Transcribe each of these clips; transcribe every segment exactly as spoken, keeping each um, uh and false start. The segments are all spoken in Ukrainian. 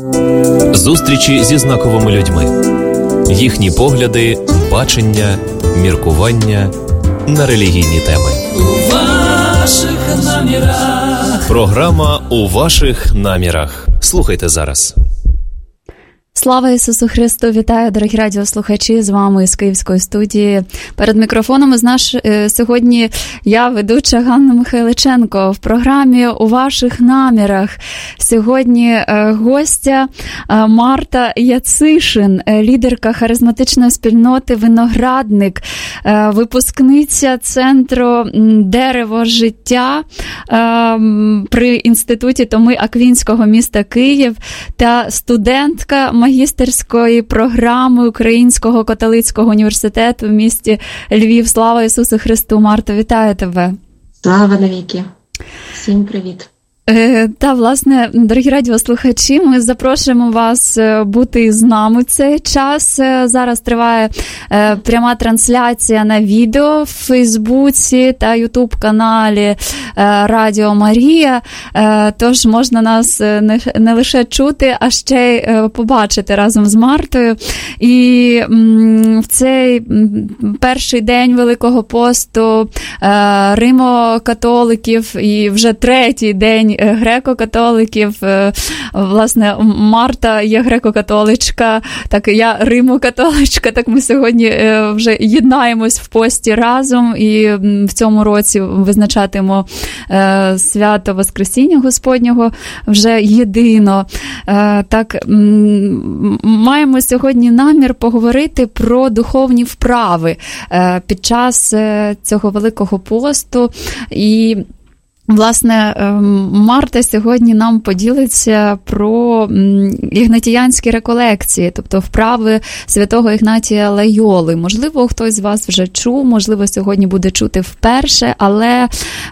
Зустрічі зі знаковими людьми. Їхні погляди, бачення, міркування на релігійні теми. У ваших намірах. Програма «У ваших намірах». Слухайте зараз. Слава Ісусу Христу! Вітаю, дорогі радіослухачі, з вами з Київської студії. Перед мікрофоном з наш сьогодні я, ведуча Ганна Михайличенко, в програмі «У ваших намірах». Сьогодні гостя Марта Яцишин, лідерка харизматичної спільноти «Виноградник», випускниця Центру «Дерево життя» при Інституті Томи Аквінського міста Київ та студентка магістерської програми Українського католицького університету в місті Львів. Слава Ісусу Христу! Марто, вітаю тебе! Слава навіки! Всім привіт! Та, власне, дорогі радіослухачі, ми запрошуємо вас бути з нами в цей час. Зараз триває пряма трансляція на відео в Фейсбуці та Ютуб-каналі Радіо Марія. Тож можна нас не лише чути, а ще й побачити разом з Мартою. І в цей перший день Великого посту римо-католиків і вже третій день греко-католиків. Власне, Марта є греко-католичка, так я римо-католичка, так ми сьогодні вже єднаємось в пості разом і в цьому році визначатимемо свято Воскресіння Господнього вже єдино. Так, маємо сьогодні намір поговорити про духовні вправи під час цього Великого посту. І власне, Марта сьогодні нам поділиться про ігнатіянські реколекції, тобто вправи святого Ігнатія Лайоли. Можливо, хтось з вас вже чув, можливо, сьогодні буде чути вперше, але,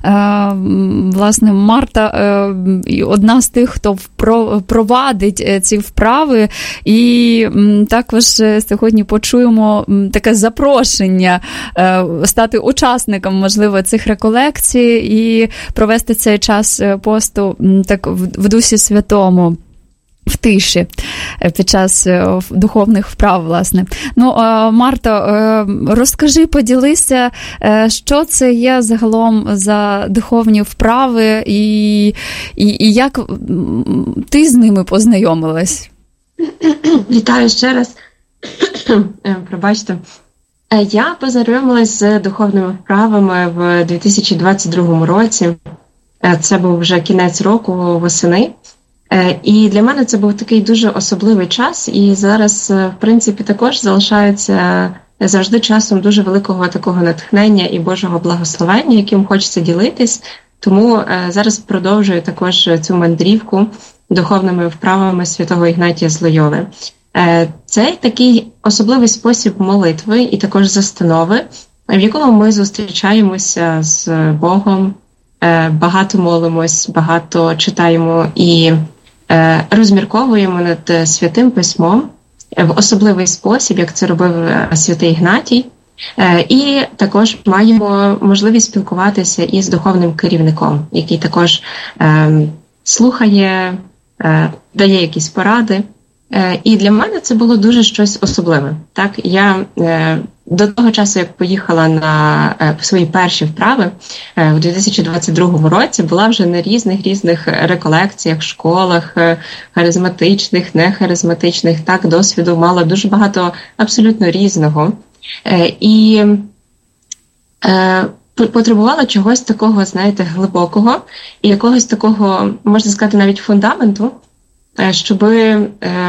власне, Марта одна з тих, хто провадить ці вправи, і також сьогодні почуємо таке запрошення стати учасником, можливо, цих реколекцій і провести цей час посту так в Дусі Святому, в тиші, під час духовних вправ, власне. Ну, Марто, розкажи, поділися, що це є загалом за духовні вправи і, і, і як ти з ними познайомилась? Вітаю ще раз. Пробачте. Я познайомилась з духовними вправами в дві тисячі двадцять другому році. Це був вже кінець року, восени. І для мене це був такий дуже особливий час. І зараз, в принципі, також залишається завжди часом дуже великого такого натхнення і Божого благословення, яким хочеться ділитись. Тому зараз продовжую також цю мандрівку духовними вправами святого Ігнатія з Лойоли. Це такий особливий спосіб молитви і також застанови, в якому ми зустрічаємося з Богом, багато молимось, багато читаємо і розмірковуємо над Святим Письмом в особливий спосіб, як це робив святий Ігнатій. І також маємо можливість спілкуватися із духовним керівником, який також слухає, дає якісь поради. І для мене це було дуже щось особливе. Так, я е, до того часу, як поїхала на е, свої перші вправи е, у дві тисячі двадцять другому році, була вже на різних-різних реколекціях, школах, е, харизматичних, нехаризматичних, так, досвіду мала дуже багато абсолютно різного. Е, і е, потребувала чогось такого, знаєте, глибокого і якогось такого, можна сказати, навіть фундаменту, щоб е,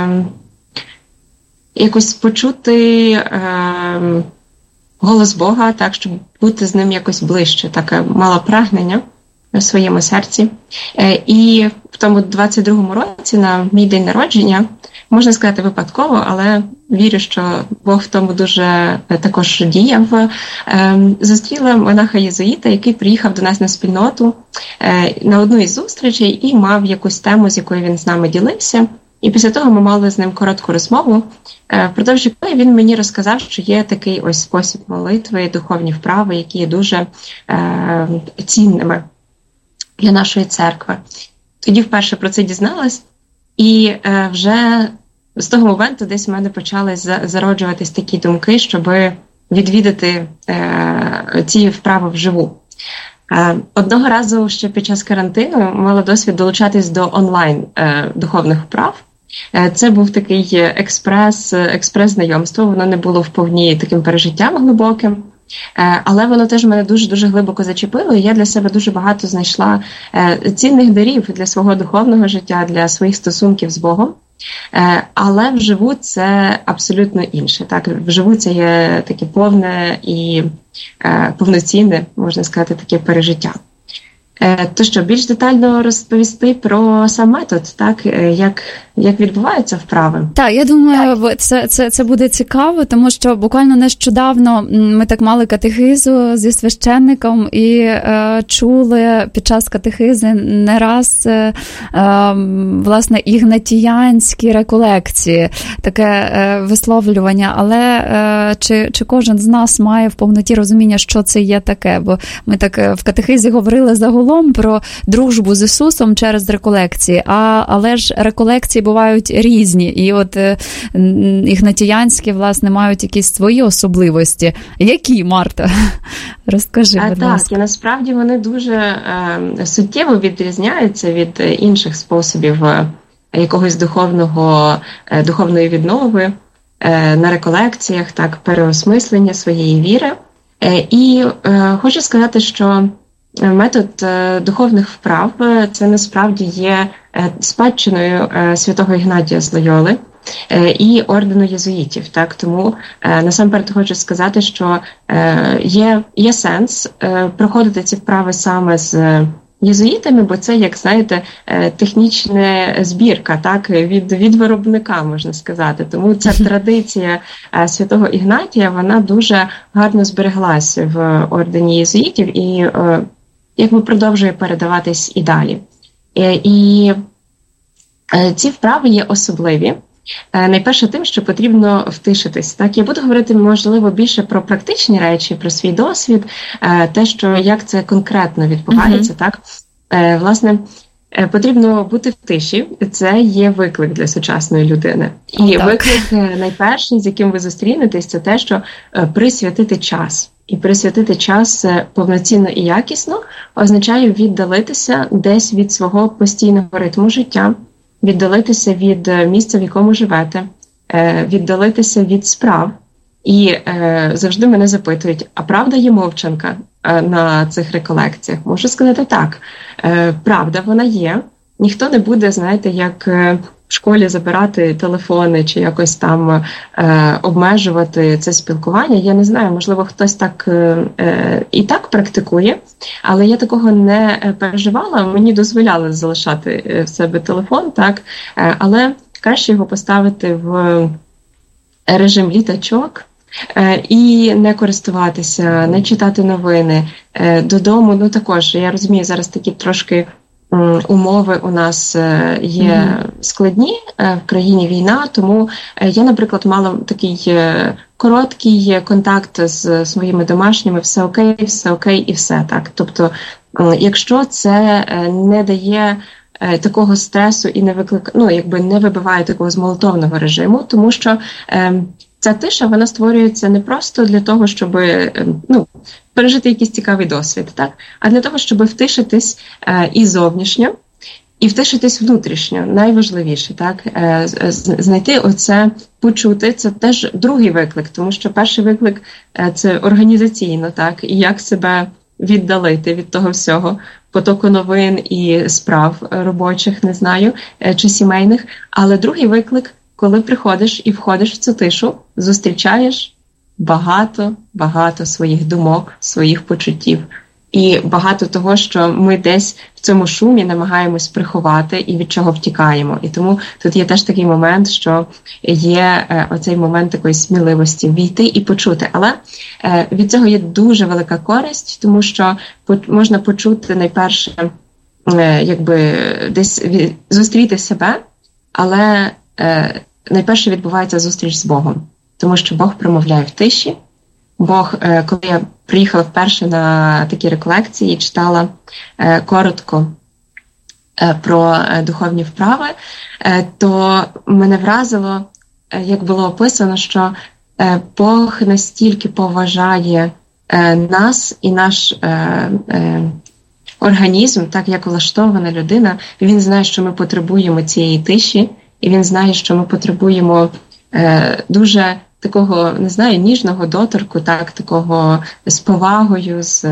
якось почути е, голос Бога, так, щоб бути з ним якось ближче. Таке мала прагнення в своєму серці. Е, і в тому двадцять другому році, на мій день народження, можна сказати випадково, але вірю, що Бог в тому дуже також діяв, е, зустріла монаха-єзуїта, який приїхав до нас на спільноту е, на одну із зустрічей і мав якусь тему, з якою він з нами ділився. І після того ми мали з ним коротку розмову, е, впродовж якої він мені розказав, що є такий ось спосіб молитви, духовні вправи, які є дуже е, цінними для нашої церкви. Тоді вперше про це дізналась. І е, вже з того моменту десь в мене почали зароджуватись такі думки, щоб відвідати е, ці вправи вживу. Е, одного разу ще під час карантину мала досвід долучатись до онлайн е, духовних вправ. Е, це був такий експрес, експрес-знайомство, воно не було вповні таким пережиттям глибоким. Але воно теж мене дуже-дуже глибоко зачепило, і я для себе дуже багато знайшла цінних дарів для свого духовного життя, для своїх стосунків з Богом. Але вживу це абсолютно інше. Так, вживу це є таке повне і повноцінне, можна сказати, таке пережиття. То що, більш детально розповісти про сам метод, так, як, як відбуваються вправи? Так, я думаю, це, це, це буде цікаво, тому що буквально нещодавно ми так мали катехизу зі священником і е, чули під час катехизи не раз е, е, власне ігнатіянські реколекції, таке е, висловлювання, але е, чи, чи кожен з нас має в повноті розуміння, що це є таке, бо ми так в катехизі говорили загалом про дружбу з Ісусом через реколекції, а, але ж реколекції бувають різні, і от е, ігнатіянські, власне, мають якісь свої особливості. Які, Марта? Розкажи, будь а, ласка. Так, і насправді вони дуже е, суттєво відрізняються від інших способів е, якогось духовного, е, духовної віднови е, на реколекціях, так, переосмислення своєї віри. Е, і е, хочу сказати, що метод духовних вправ – це насправді є спадщиною святого Ігнатія з Лойоли і ордену єзуїтів. Так? Тому насамперед хочу сказати, що є, є сенс проходити ці вправи саме з єзуїтами, бо це, як знаєте, технічна збірка, так, від, від виробника, можна сказати. Тому ця традиція святого Ігнатія, вона дуже гарно збереглася в ордені єзуїтів і якби продовжує передаватись і далі. І ці вправи є особливі. Найперше тим, що потрібно втишитись. Так, я буду говорити, можливо, більше про практичні речі, про свій досвід, те, що як це конкретно відбувається. Mm-hmm. Так, власне, потрібно бути в тиші. Це є виклик для сучасної людини. І oh, виклик найперший, з яким ви зустрінетесь, це те, що присвятити час. І присвятити час повноцінно і якісно означає віддалитися десь від свого постійного ритму життя, віддалитися від місця, в якому живете, віддалитися від справ. І завжди мене запитують, а правда є мовчанка на цих реколекціях? Можу сказати так, правда вона є. Ніхто не буде, знаєте, як в школі забирати телефони чи якось там е, обмежувати це спілкування. Я не знаю, можливо, хтось так е, і так практикує, але я такого не переживала. Мені дозволяли залишати в себе телефон, так, е, але краще його поставити в режим літачок е, і не користуватися, не читати новини. Е, додому, ну також, я розумію, зараз такі трошки умови у нас є складні, в країні війна, тому я, наприклад, мала такий короткий контакт з своїми домашніми, все окей, все окей і все так. Тобто, якщо це не дає такого стресу і не викликає, ну, якби не вибиває такого змолотовного режиму, тому що ця тиша, вона створюється не просто для того, щоб, ну, пережити якийсь цікавий досвід, так? А для того, щоб втишитись е, і зовнішньо, і втишитись внутрішньо, найважливіше, так? Е, знайти оце, почути, це теж другий виклик, тому що перший виклик е, – це організаційно, так? І як себе віддалити від того всього, потоку новин і справ робочих, не знаю, е, чи сімейних. Але другий виклик – коли приходиш і входиш в цю тишу, зустрічаєш багато-багато своїх думок, своїх почуттів. І багато того, що ми десь в цьому шумі намагаємось приховати і від чого втікаємо. І тому тут є теж такий момент, що є е, оцей момент такої сміливості війти і почути. Але е, від цього є дуже велика користь, тому що по- можна почути найперше, е, якби десь від- зустріти себе, але е, найперше відбувається зустріч з Богом. Тому що Бог промовляє в тиші. Бог, е, коли я приїхала вперше на такі реколекції і читала е, коротко про духовні вправи, то мене вразило, як було описано, що Бог настільки поважає нас і наш організм, так як влаштована людина, і він знає, що ми потребуємо цієї тиші, і він знає, що ми потребуємо дуже такого, не знаю, ніжного доторку, так, такого з повагою, з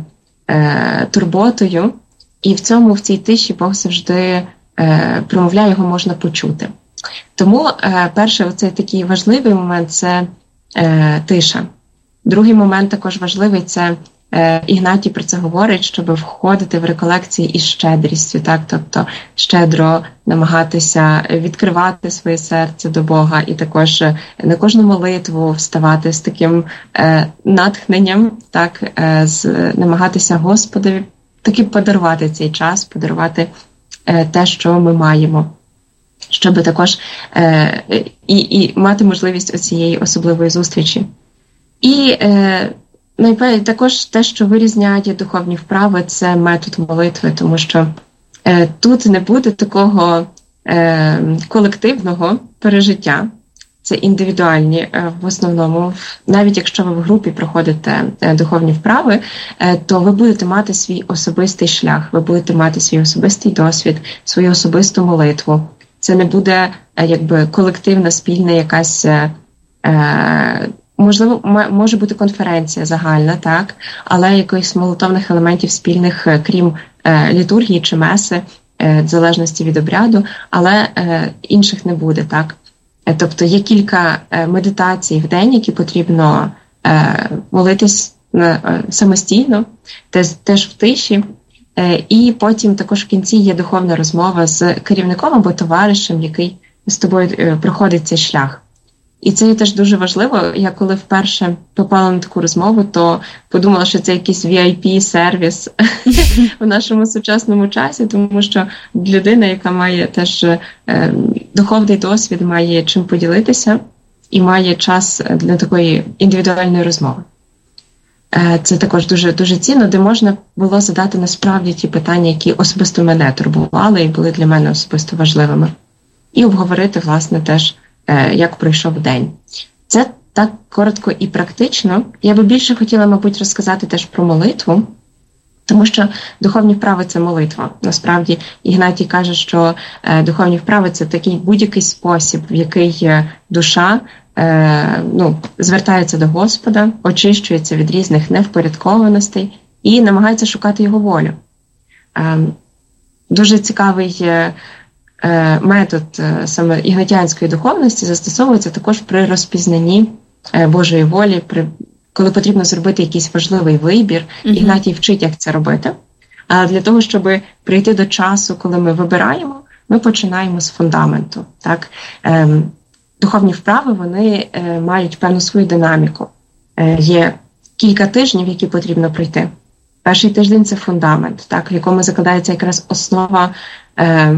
турботою. І в цьому, в цій тиші Бог завжди е, промовляє, його можна почути. Тому е, перший оцей такий важливий момент – це е, тиша. Другий момент також важливий – це е, Ігнатій про це говорить, щоб входити в реколекції із щедрістю, так? Тобто щедро намагатися відкривати своє серце до Бога і також на кожну молитву вставати з таким е, натхненням, так? Е, з, намагатися Господові таки подарувати цей час, подарувати е, те, що ми маємо, щоб також е, і, і мати можливість оцієї особливої зустрічі. І е, найпевне, також те, що вирізняє духовні вправи, це метод молитви, тому що е, тут не буде такого е, колективного пережиття. Це індивідуальні в основному. Навіть якщо ви в групі проходите духовні вправи, то ви будете мати свій особистий шлях, ви будете мати свій особистий досвід, свою особисту молитву. Це не буде якби колективна, спільна якась, можливо, може бути конференція загальна, так, але якихось молитовних елементів спільних, крім літургії чи меси, в залежності від обряду, але інших не буде, так. Тобто є кілька медитацій в день, які потрібно молитись самостійно, теж в тиші. І потім також в кінці є духовна розмова з керівником або товаришем, який з тобою проходить цей шлях. І це є теж дуже важливо. Я коли вперше попала на таку розмову, то подумала, що це якийсь ві ай пі-сервіс в нашому сучасному часі, тому що людина, яка має теж е, духовний досвід, має чим поділитися і має час для такої індивідуальної розмови. Е, це також дуже, дуже цінно, де можна було задати насправді ті питання, які особисто мене турбували і були для мене особисто важливими. І обговорити, власне, теж, як пройшов день. Це так коротко і практично. Я би більше хотіла, мабуть, розказати теж про молитву, тому що духовні вправи – це молитва. Насправді, Ігнатій каже, що духовні вправи – це такий будь-який спосіб, в який душа ну, звертається до Господа, очищується від різних невпорядкованостей і намагається шукати його волю. Дуже цікавий метод саме ігнатіанської духовності застосовується також при розпізнанні Божої волі, при, коли потрібно зробити якийсь важливий вибір. Mm-hmm. Ігнатій вчить, як це робити. А для того, щоб прийти до часу, коли ми вибираємо, ми починаємо з фундаменту. Так? Ем, духовні вправи, вони е, мають певну свою динаміку. Е, є кілька тижнів, які потрібно пройти. Перший тиждень – це фундамент, так, в якому закладається якраз основа е,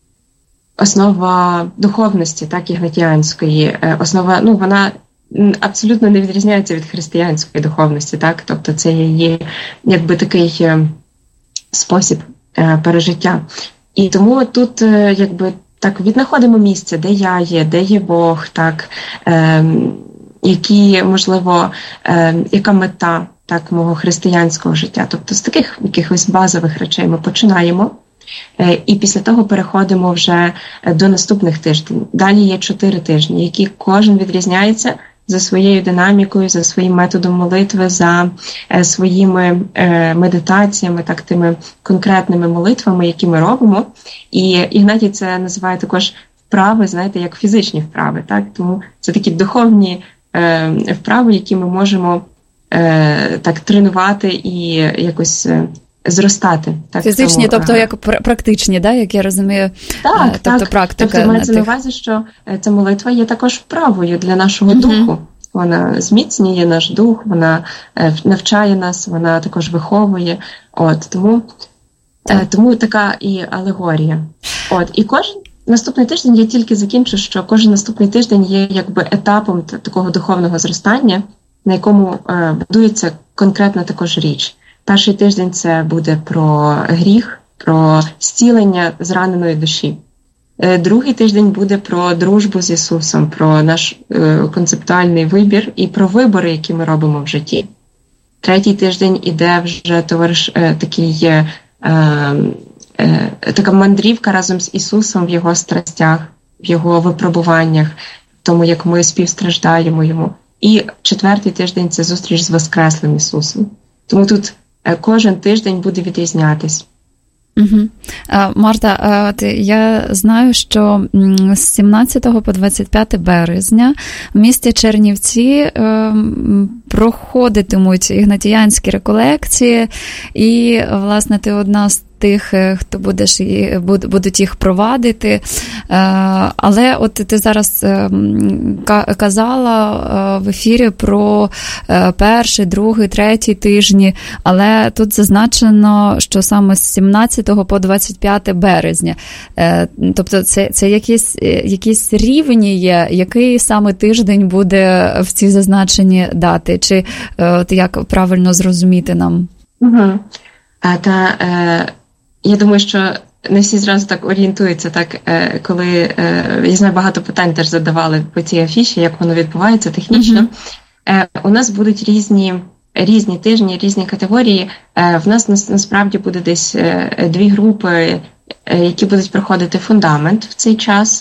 основа духовності, так, ігнатіанської, основа, ну, вона абсолютно не відрізняється від християнської духовності, так, тобто це є якби такий спосіб пережиття. І тому тут якби так віднаходимо місце, де я є, де є Бог, так, е, які, можливо, е, яка мета, так, мого християнського життя. Тобто з таких якихось базових речей ми починаємо. І після того переходимо вже до наступних тижнів. Далі є чотири тижні, які кожен відрізняється за своєю динамікою, за своїм методом молитви, за своїми медитаціями, так, тими конкретними молитвами, які ми робимо. І Ігнатій це називає також вправи, знаєте, як фізичні вправи. Так? Тому це такі духовні вправи, які ми можемо так тренувати і якось зростати. Так, фізичні, тому, тобто як практичні, да, як я розумію, так, тобто так. практика. Тобто мається на увазі, що ця молитва є також вправою для нашого uh-huh. духу. Вона зміцнює наш дух, вона навчає нас, вона також виховує. От, тому, так. тому така і алегорія. От, і кожен наступний тиждень, я тільки закінчу, що кожен наступний тиждень є якби етапом такого духовного зростання, на якому е, будується конкретна також річ. Перший тиждень це буде про гріх, про зцілення зраненої душі. Другий тиждень буде про дружбу з Ісусом, про наш е, концептуальний вибір і про вибори, які ми робимо в житті. Третій тиждень іде вже товариш е, такий, е, е, така мандрівка разом з Ісусом в Його страстях, в Його випробуваннях, в тому, як ми співстраждаємо Йому. І четвертий тиждень – це зустріч з Воскреслим Ісусом. Тому тут е, кожен тиждень буде відрізнятись. Угу. Марта, от я знаю, що з сімнадцятого по двадцять п'яте березня в місті Чернівці проходитимуть ігнатіянські реколекції, і, власне, ти одна з тих, хто будеш, будуть їх провадити. Але от ти зараз казала в ефірі про перший, другий, третій тижні, але тут зазначено, що саме з сімнадцятого по двадцять п'яте березня. Тобто це, це якісь, якісь рівні є, який саме тиждень буде в цій зазначенні дати? Чи от як правильно зрозуміти нам? Угу. А, та, е... Я думаю, що не всі зразу так орієнтуються, так, коли, я знаю, багато питань теж задавали по цій афіші, як воно відбувається технічно. Mm-hmm. У нас будуть різні, різні тижні, різні категорії. В нас насправді буде десь дві групи, які будуть проходити фундамент в цей час.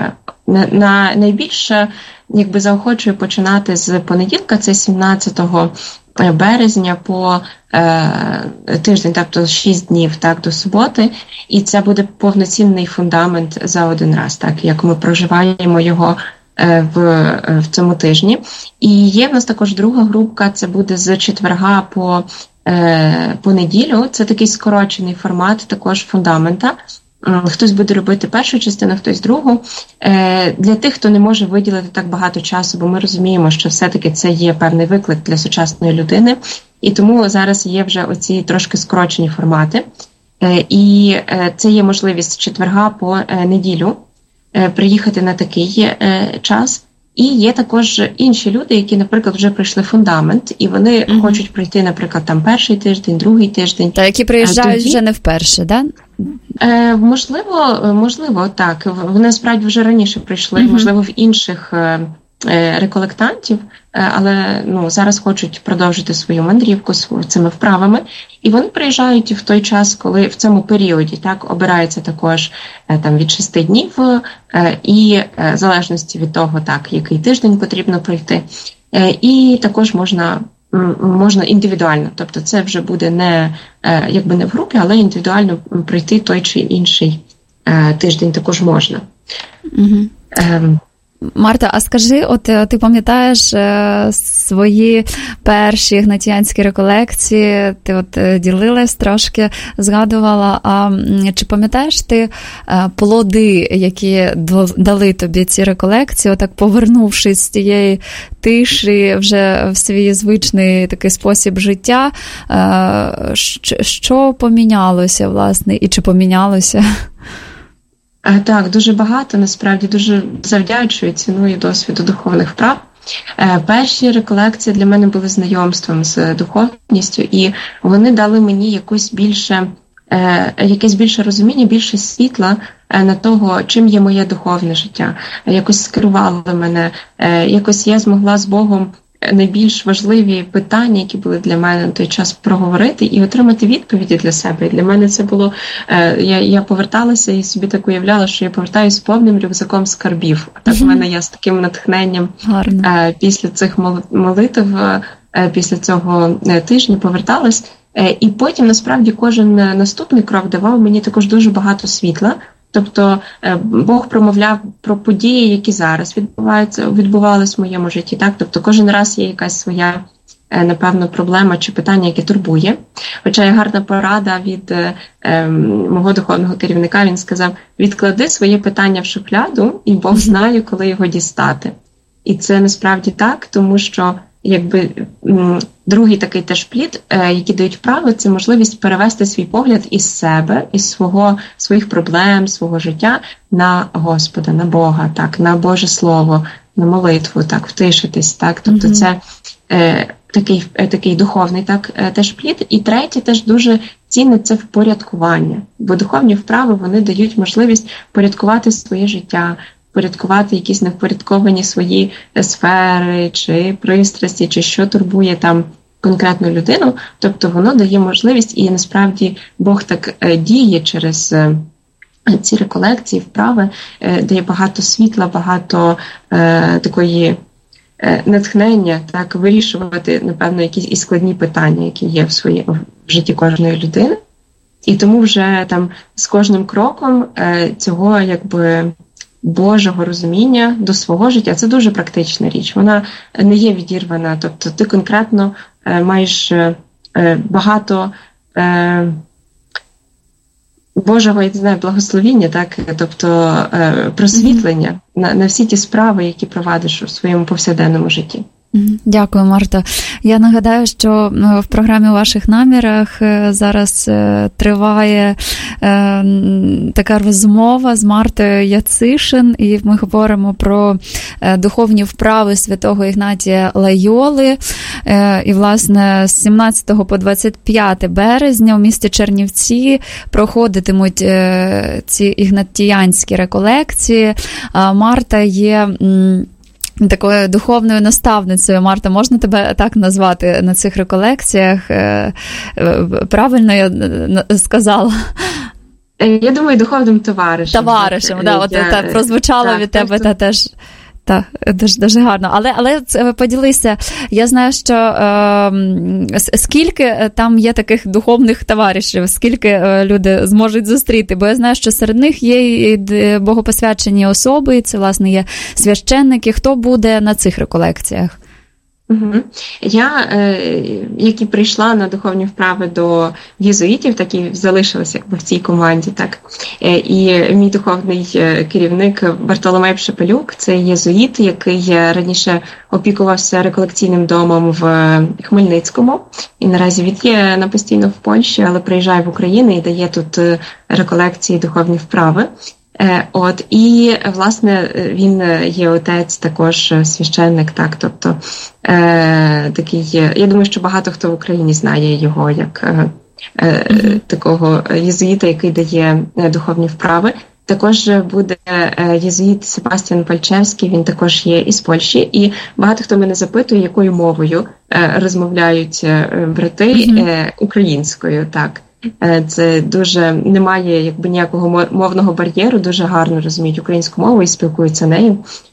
На найбільше, якби, заохочую починати з понеділка, це сімнадцятого березня по е, тиждень, тобто шість днів, так, до суботи, і це буде повноцінний фундамент за один раз, так, як ми проживаємо його е, в, в цьому тижні. І є в нас також друга групка, це буде з четверга по, е, по неділю, це такий скорочений формат також фундамента. Хтось буде робити першу частину, хтось другу. Для тих, хто не може виділити так багато часу, бо ми розуміємо, що все-таки це є певний виклик для сучасної людини, і тому зараз є вже оці трошки скорочені формати. І це є можливість з четверга по неділю приїхати на такий час. І є також інші люди, які, наприклад, вже пройшли фундамент, і вони mm-hmm. хочуть пройти, наприклад, там перший тиждень, другий тиждень. Та які приїжджають тоді вже не вперше, да? Е, можливо, можливо, так. Вони, справді, вже раніше прийшли, mm-hmm. можливо, в інших е, реколектантів, е, але ну, зараз хочуть продовжити свою мандрівку з цими вправами. І вони приїжджають в той час, коли в цьому періоді, так, обирається також е, там від шести днів, е, і е, в залежності від того, так, який тиждень потрібно пройти. Е, і також можна можна індивідуально, тобто це вже буде не, якби не в групі, але індивідуально пройти той чи інший тиждень також можна. Угу. Ем. Марта, а скажи, от ти пам'ятаєш свої перші ігнатіянські реколекції, ти от ділилась трошки, згадувала, а чи пам'ятаєш ти плоди, які дали тобі ці реколекції, отак повернувшись з тієї тиші вже в свій звичний такий спосіб життя, що помінялося, власне, і чи помінялося? Так, дуже багато, насправді, дуже завдячую, ціную досвіду духовних вправ. Перші реколекції для мене були знайомством з духовністю, і вони дали мені якусь більше, якесь більше розуміння, більше світла на того, чим є моє духовне життя. Якось скерували мене, якось я змогла з Богом найбільш важливі питання, які були для мене на той час, проговорити і отримати відповіді для себе. І для мене це було, я, я поверталася і собі так уявляла, що я повертаюся з повним рюкзаком скарбів. Так в мене я з таким натхненням Гарно. Після цих молитв, після цього тижня поверталась. І потім, насправді, кожен наступний крок давав мені також дуже багато світла. Тобто Бог промовляв про події, які зараз відбуваються, відбувалися в моєму житті. Так? Тобто кожен раз є якась своя, напевно, проблема чи питання, яке турбує. Хоча є гарна порада від е, мого духовного керівника, він сказав, відклади своє питання в шухляду, і Бог знає, коли його дістати. І це насправді так, тому що якби другий такий теж плід, який дають вправи, це можливість перевести свій погляд із себе, із свого, своїх проблем, свого життя на Господа, на Бога, так, на Боже Слово, на молитву, так, втишитись, так, тобто mm-hmm. це е, такий, е, такий духовний так, е, теж плід. І третє, теж дуже цінне – це впорядкування. Бо духовні вправи, вони дають можливість порядкувати своє життя, порядкувати якісь невпорядковані свої сфери, чи пристрасті, чи що турбує там конкретну людину. Тобто воно дає можливість, і насправді Бог так діє через ці реколекції, вправи, дає багато світла, багато е, такої е, натхнення, так, вирішувати, напевно, якісь і складні питання, які є в, своїй, в житті кожної людини. І тому вже там з кожним кроком е, цього, якби, Божого розуміння до свого життя, це дуже практична річ. Вона не є відірвана. Тобто ти конкретно е, маєш е, багато е, Божого, я не знаю, благословіння, так? Тобто е, просвітлення на, на всі ті справи, які провадиш у своєму повсякденному житті. Дякую, Марто. Я нагадаю, що в програмі «У ваших намірах» зараз триває така розмова з Мартою Яцишин, і ми говоримо про духовні вправи святого Ігнатія Лайоли. І, власне, з сімнадцятого по двадцять п'яте березня у місті Чернівці проходитимуть ці ігнатіянські реколекції. Марта є такою духовною наставницею. Марта, можна тебе так назвати на цих реколекціях? Правильно я сказала? Я думаю, духовним товаришем. Товаришем, так, да, от та, прозвучало так, від тебе та теж. Так, дуже, дуже гарно. Але, але поділися, я знаю, що е, скільки там є таких духовних товаришів, скільки люди зможуть зустріти, бо я знаю, що серед них є і богопосвячені особи, і це, власне, є священники. Хто буде на цих реколекціях? Угу. Я, е, як і прийшла на духовні вправи до єзуїтів, так і залишилася якби в цій команді. Так. Е, і мій духовний керівник Бартоломей Пшепелюк, це єзуїт, який раніше опікувався реколекційним домом в Хмельницькому. І наразі він є на постійно в Польщі, але приїжджає в Україну і дає тут реколекції, духовні вправи. От, і, власне, він є отець, також священник, так, тобто, е, такий, я думаю, що багато хто в Україні знає його як е, е, такого єзуїта, який дає духовні вправи. Також буде єзуїт Себастьян Пальчевський, він також є із Польщі, і багато хто мене запитує, якою мовою е, розмовляють брати, е, українською, так. Це дуже, немає якби ніякого мовного бар'єру, дуже гарно розуміють українську мову і спілкуються нею,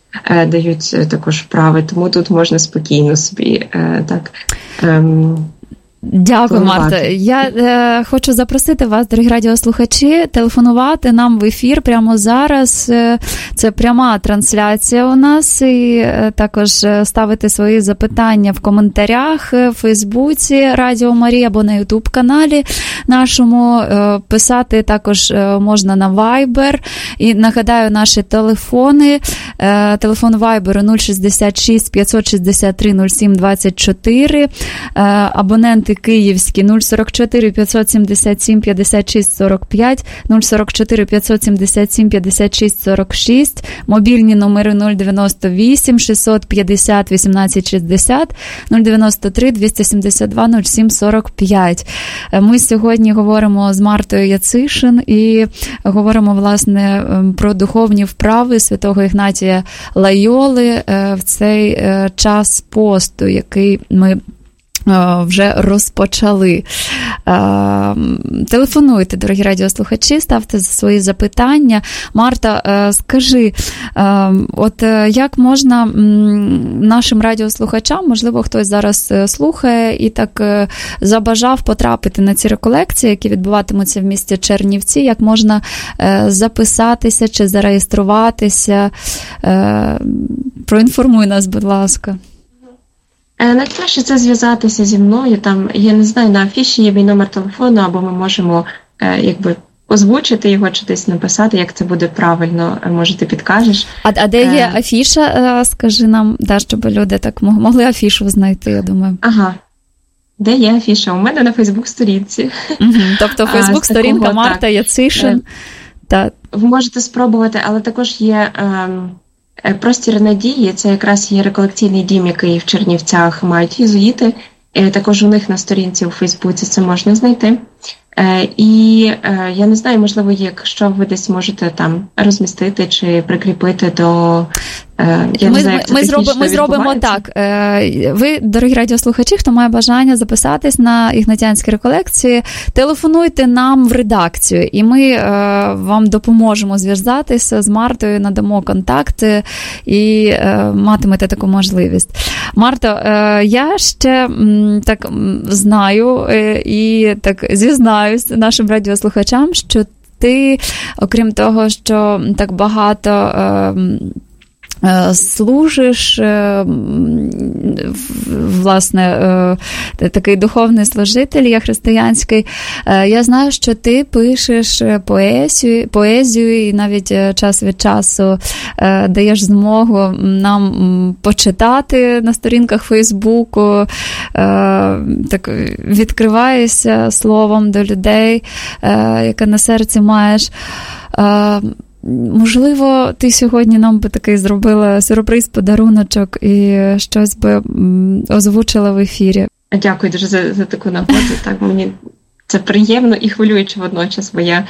дають також вправи, тому тут можна спокійно собі так. Ем... Дякую, Марта. Я е, хочу запросити вас, дорогі радіослухачі, телефонувати нам в ефір прямо зараз. Це пряма трансляція у нас. І е, також ставити свої запитання в коментарях в Фейсбуці Радіо Марія або на Ютуб-каналі нашому. Е, писати також можна на Viber. І нагадаю, наші телефони. Е, телефон Viber нуль шістдесят шість п'ятсот шістдесят три нуль сім двадцять чотири. Е, абоненти київські нуль сорок чотири п'ятсот сімдесят сім п'ятдесят шість сорок п'ять, нуль сорок чотири п'ятсот сімдесят сім п'ятдесят шість сорок шість, мобільні номери нуль дев'яносто вісім шістсот п'ятдесят вісімнадцять шістдесят, нуль дев'яносто три двісті сімдесят два нуль сім сорок п'ять. Ми сьогодні говоримо з Мартою Яцишин і говоримо, власне, про духовні вправи святого Ігнатія Лайоли в цей час посту, який ми вже розпочали. Телефонуйте, дорогі радіослухачі, ставте свої запитання. Марта, скажи, от як можна нашим радіослухачам, можливо, хтось зараз слухає і так забажав потрапити на ці реколекції, які відбуватимуться в місті Чернівці, як можна записатися чи зареєструватися? Проінформуй нас, будь ласка. Найкраще це зв'язатися зі мною, там, я не знаю, на афіші є мій номер телефону, або ми можемо, якби, озвучити його, чи десь написати, як це буде правильно, може ти підкажеш. А, а де є афіша, скажи нам, да, щоб люди так могли афішу знайти, я думаю. Ага. Де є афіша? У мене на Фейсбук-сторінці. Угу. Тобто Фейсбук-сторінка Марта Яцишин. Так. Ви можете спробувати, але також є... Ем... Простір надії, це якраз є реколекційний дім, який в Чернівцях мають єзуїти. Також у них на сторінці у Фейсбуці це можна знайти. І я не знаю, можливо, якщо ви десь можете там розмістити чи прикріпити до... Я ми, знаю, ми, ми, зроби, ми зробимо так. Ви, дорогі радіослухачі, хто має бажання записатись на ігнатіанські реколекції, телефонуйте нам в редакцію, і ми вам допоможемо зв'язатися з Мартою, надамо контакти і матимете таку можливість. Марто, я ще так знаю і так зізнаюсь нашим радіослухачам, що ти, окрім того, що так багато служиш, власне, такий духовний служитель, я християнський. Я знаю, що ти пишеш поезію, поезію і навіть час від часу даєш змогу нам почитати на сторінках Фейсбуку, так відкриваєшся словом до людей, яке на серці маєш. Можливо, ти сьогодні нам би такий зробила сюрприз, подаруночок і щось би озвучила в ефірі. Дякую дуже за, за таку нагоду. Так, мені це приємно і хвилююче водночас, бо я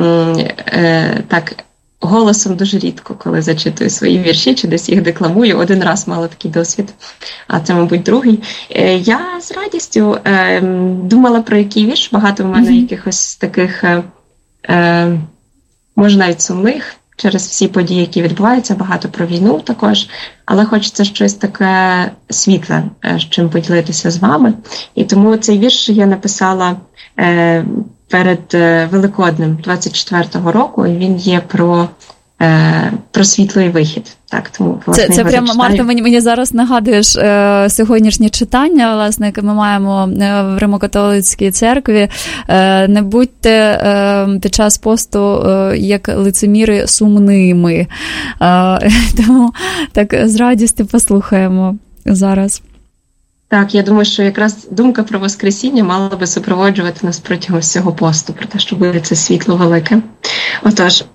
е, так голосом дуже рідко, коли зачитую свої вірші, чи десь їх декламую. Один раз мала такий досвід, а це, мабуть, другий. Е, я з радістю е, думала про який вірш. Багато в мене mm-hmm. якихось таких... Е, може навіть сумних, через всі події, які відбуваються, багато про війну також, але хочеться щось таке світле, з чим поділитися з вами. І тому цей вірш я написала е, перед Великоднем двадцять четвертого року, і він є про, е, про світлий вихід. Так, тому, власне, це це прямо, Марта, мені, мені зараз нагадуєш е, сьогоднішнє читання, власне, яке ми маємо в Римо-католицькій церкві. Е, не будьте е, під час посту е, як лицеміри сумними. Е, тому так з радістю послухаємо зараз. Так, я думаю, що якраз думка про Воскресіння мала би супроводжувати нас протягом всього посту, про те, що буде це світло велике. Отож,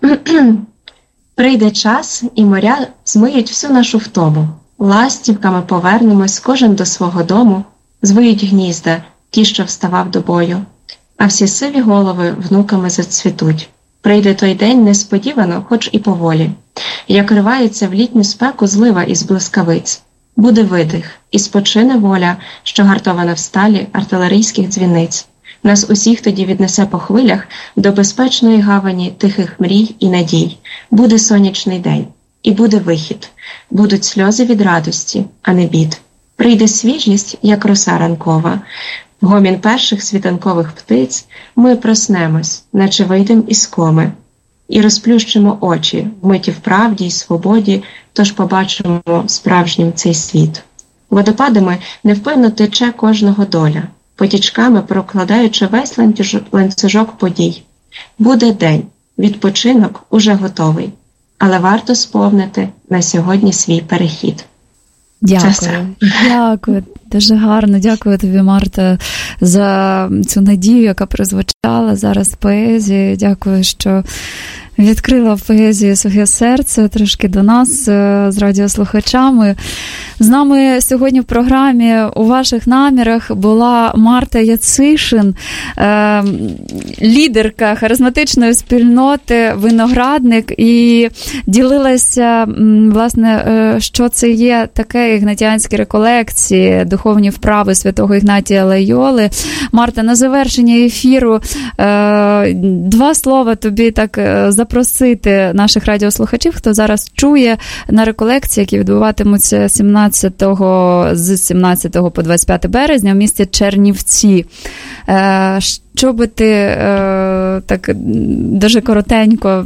прийде час, і моря змиють всю нашу втому. Ластівками повернемось кожен до свого дому, звиють гнізда, ті, що вставав до бою. А всі сиві голови внуками зацвітуть. Прийде той день несподівано, хоч і поволі. Як ривається в літню спеку злива із блискавиць. Буде видих, і спочине воля, що гартована в сталі артилерійських дзвіниць. Нас усіх тоді віднесе по хвилях до безпечної гавані тихих мрій і надій. Буде сонячний день, і буде вихід. Будуть сльози від радості, а не бід. Прийде свіжість, як роса ранкова. В гомін перших світанкових птиць ми проснемось, наче вийдем із коми. І розплющимо очі, вмиті в правді й свободі, тож побачимо справжнім цей світ. Водопадами невпинно тече кожного доля, потічками прокладаючи весь ланцюжок подій. Буде день, відпочинок уже готовий, але варто сповнити на сьогодні свій перехід. Дякую, дякую, дуже гарно. Дякую тобі, Марта, за цю надію, яка прозвучала зараз в поезії. Дякую, що відкрила в поезії своє серце трошки до нас з радіослухачами. З нами сьогодні в програмі «У ваших намірах» була Марта Яцишин, е, лідерка харизматичної спільноти «Виноградник», і ділилася, власне, що це є таке ігнатіанські реколекції, духовні вправи святого Ігнатія Лойоли. Марта, на завершення ефіру е, два слова тобі так запросити наших радіослухачів, хто зараз чує на реколекції, які відбуватимуться сімнадцятого з сімнадцятого по двадцять п'яте березня в місті Чернівці. Що би ти так дуже коротенько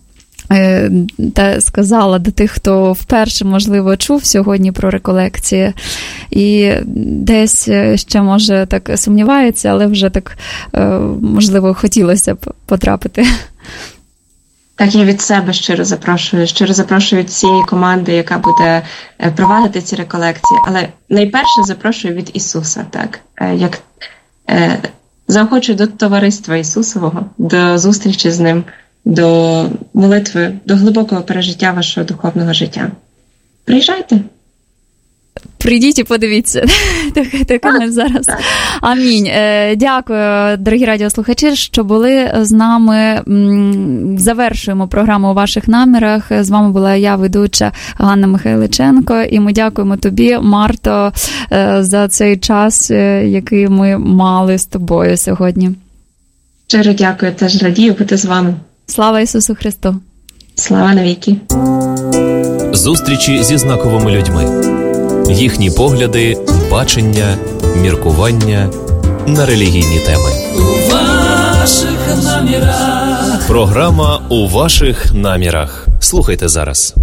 та сказала до тих, хто вперше, можливо, чув сьогодні про реколекції і десь ще, може, так сумнівається, але вже так, можливо, хотілося б потрапити? Так, я від себе щиро запрошую, щиро запрошую від цієї команди, яка буде провадити ці реколекції, але найперше запрошую від Ісуса, так, як е, заохочую до товариства Ісусового, до зустрічі з Ним, до молитви, до глибокого пережиття вашого духовного життя. Приїжджайте. Прийдіть і подивіться. Так, так, так зараз. Амінь. Дякую, дорогі радіослухачі, що були з нами. Завершуємо програму «У ваших намірах». З вами була я, ведуча Ганна Михайличенко, і ми дякуємо тобі, Марто, за цей час, який ми мали з тобою сьогодні. Щиро дякую, теж радію бути з вами. Слава Ісусу Христу! Слава навіки! Зустрічі зі знаковими людьми. Їхні погляди, бачення, міркування на релігійні теми. У ваших намірах. Програма «У ваших намірах». Слухайте зараз.